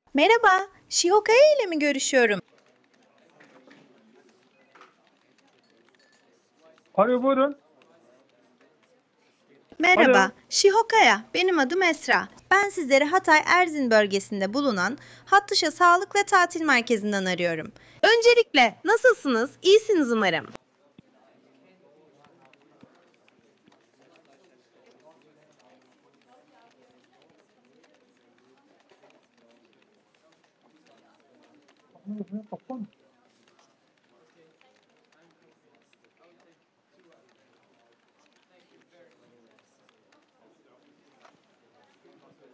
Merhaba, Şihokaya ile mi görüşüyorum? Alo buyurun. Merhaba, Alo. Şihokaya, benim adım Esra. Ben sizleri Hatay Erzin bölgesinde bulunan Hattuşa Sağlık ve Tatil Merkezi'nden arıyorum. Öncelikle nasılsınız? İyisiniz umarım. Kapan.